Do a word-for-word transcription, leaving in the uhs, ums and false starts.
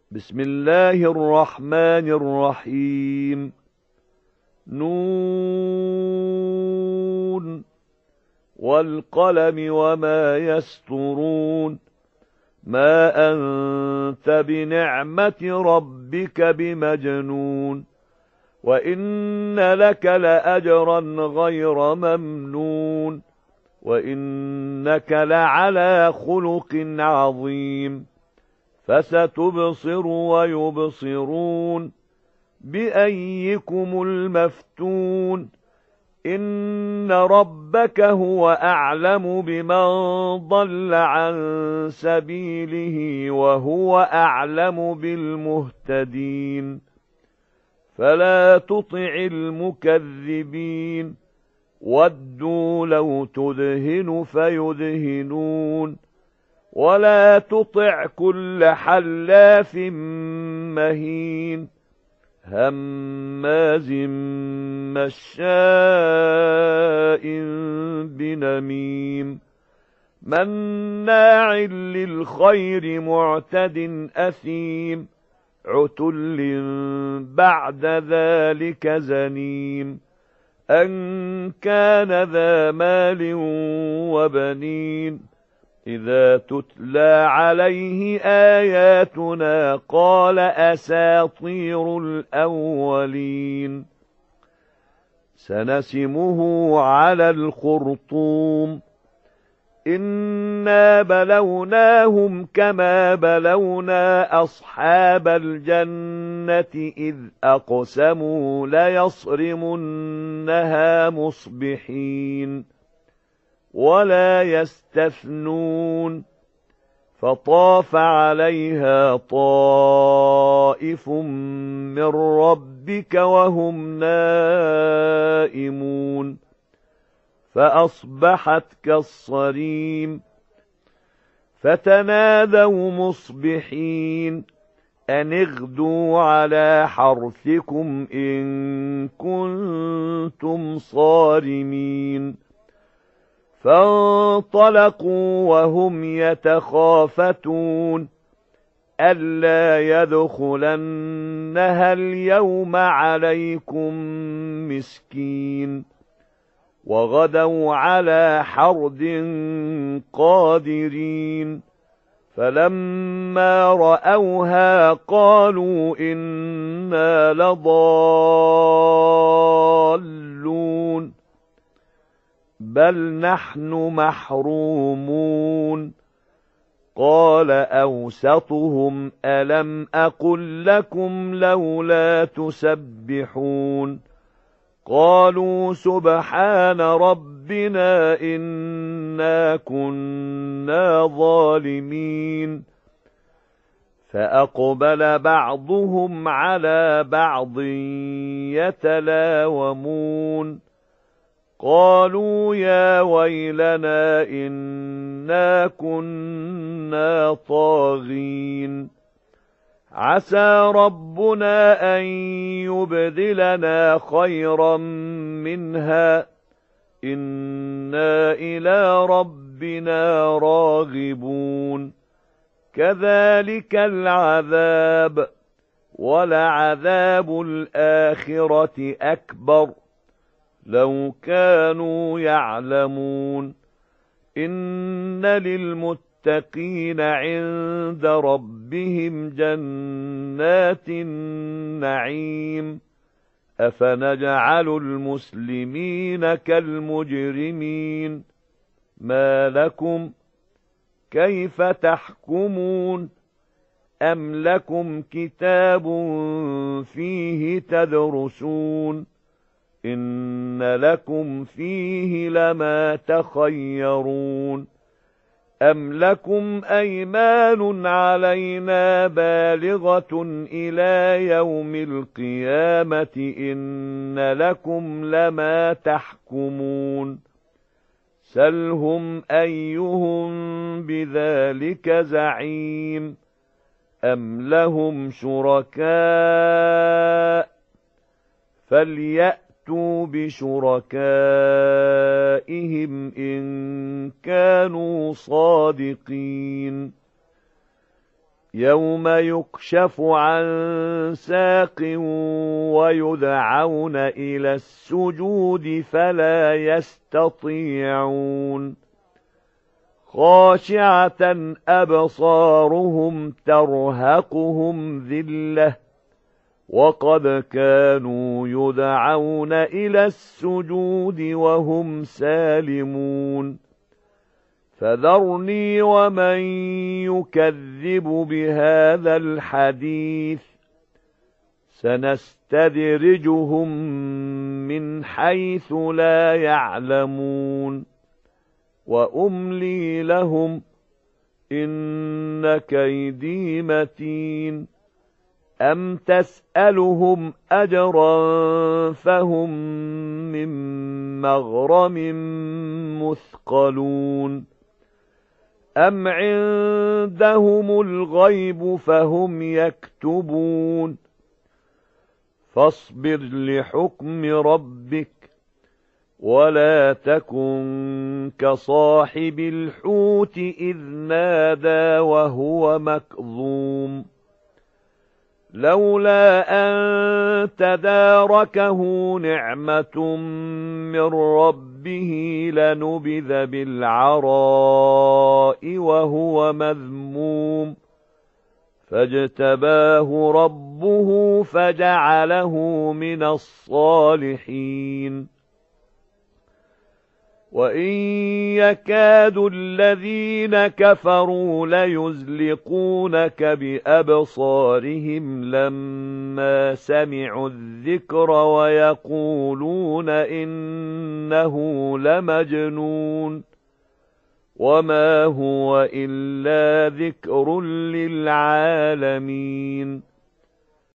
بسم الله الرحمن الرحيم. نون والقلم وما يسطرون. ما أنت بنعمة ربك بمجنون. وإن لك لأجرا غير ممنون. وإنك لعلى خلق عظيم. فستبصر ويبصرون بأيكم المفتون. إن ربك هو أعلم بمن ضل عن سبيله وهو أعلم بالمهتدين. فلا تطع المكذبين. ودوا لو تدهن فيدهنون. ولا تطع كل حلاف مهين هماز مشاء بنميم مناع للخير معتد أثيم عتل بعد ذلك زنيم أن كان ذا مال وبنين إذا تتلى عليه آياتنا قال أساطير الأولين. سنسمه على الخرطوم. إنا بلوناهم كما بلونا أصحاب الجنة إذ أقسموا ليصرمنها مصبحين ولا يستثنون. فطاف عليها طائف من ربك وهم نائمون فأصبحت كالصريم. فتنادوا مصبحين أن اغدوا على حرثكم إن كنتم صارمين. فانطلقوا وهم يتخافتون ألا يدخلنها اليوم عليكم مسكين. وغدوا على حرد قادرين. فلما رأوها قالوا إنا لضالون بل نحن محرومون. قال أوسطهم ألم أقل لكم لولا تسبحون. قالوا سبحان ربنا إنا كنا ظالمين. فأقبل بعضهم على بعض يتلاومون قالوا يا ويلنا إنا كنا طاغين. عسى ربنا أن يبدلنا خيرا منها إنا إلى ربنا راغبون. كذلك العذاب ولعذاب الآخرة أكبر لو كانوا يعلمون. إن للمتقين عند ربهم جنات النعيم. أفنجعل المسلمين كالمجرمين. ما لكم كيف تحكمون. أم لكم كتاب فيه تدرسون إن لكم فيه لما تخيرون. أم لكم أيمان علينا بالغة إلى يوم القيامة إن لكم لما تحكمون. سلهم أيهم بذلك زعيم. أم لهم شركاء فليأتوا بشركائهم إن كانوا صادقين. يوم يكشف عن ساق ويدعون إلى السجود فلا يستطيعون خاشعة أبصارهم ترهقهم ذلة وقد كانوا يدعون إلى السجود وهم سالمون فذرني ومن يكذب بهذا الحديث سنستدرجهم من حيث لا يعلمون وأملي لهم إن كيدي متين أم تسألهم أجرا فهم من مغرم مثقلون أم عندهم الغيب فهم يكتبون فاصبر لحكم ربك ولا تكن كصاحب الحوت إذ نادى وهو مكظوم لولا أن تداركه نعمة من ربه لنبذ بالعراء وهو مذموم فاجتباه ربه فجعله من الصالحين وإن يكاد الذين كفروا ليزلقونك بأبصارهم لما سمعوا الذكر ويقولون إنه لمجنون وما هو إلا ذكر للعالمين